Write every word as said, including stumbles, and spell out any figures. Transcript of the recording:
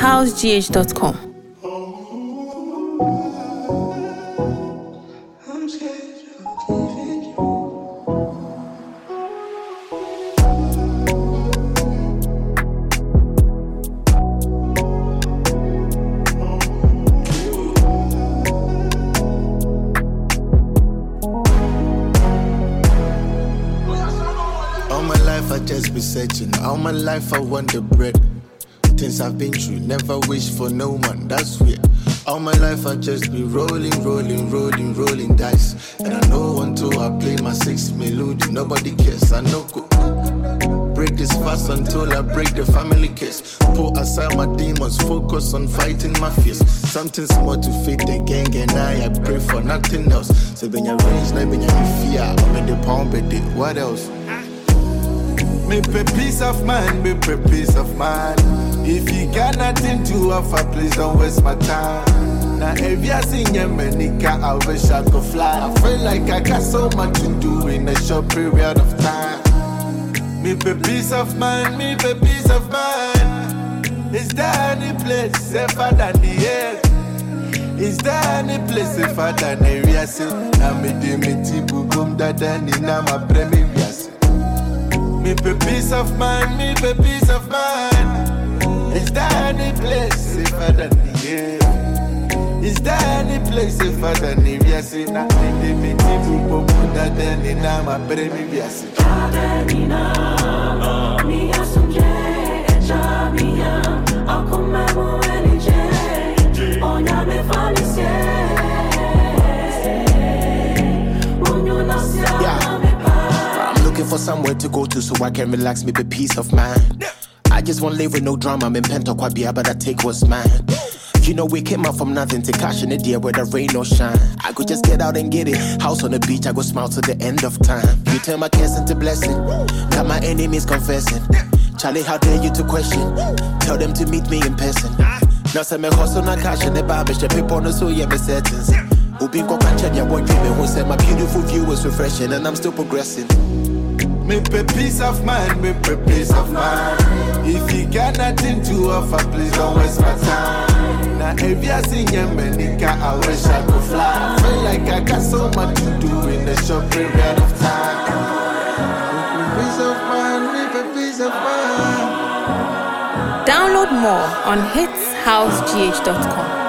house g h dot com. I just be searching. All my life I want the bread. Things I've been through, never wish for no man, that's weird. All my life I just be rolling, rolling, rolling, rolling dice. And I know until I play my six melody, nobody cares, I know go. Break this fast until I break the family case. Put aside my demons, focus on fighting my fears. Something small to fit the gang and I, I pray for nothing else. So when you range, like when you fear, I'm in the pound, but what else? Me pay peace of mind, me pay peace of mind. If you got nothing to offer, please don't waste my time. Now if you seen your manica, I wish I could fly. I feel like I got so much to do in a short period of time. Me pay peace of mind, me pay peace of mind. Is there any place safer than the air? Is there any place safer than the area? Now me de me tibu boom da da ni na ma premi vias. Me pay peace of mind, me pay peace of mind. Is there any place safer than the air? Is there any place safer than the area? Say na me me tibu boom da da ni na ma premi vias. Mi asumje jamia, akome mo elije, onya me falisie, unyo nasia me pa. I'm looking for somewhere to go to so I can relax, me be peace of mind. I just want to live with no drama, I'm in Pentoquabia, but I take what's mine. You know we came out from nothing to cash in the day where the rain or shine. I could just get out and get it. House on the beach, I go smile to the end of time. You turn my curse into blessing. Got my enemies confessing. Charlie, how dare you to question? Tell them to meet me in person. Now say me hustle na cash in the barber, the people no so yeah me settings. Ubi go catch ya boy people who say my beautiful view is refreshing and I'm still progressing. Me pay peace of mind, me pay peace of mind. If you got nothing to offer, please don't waste my time. Now if you seen your manica, I wish I could fly. I feel like I got so much to do in a short period of time. Me pay peace of mind, me pay peace of mind. Download more on hits house g h dot com.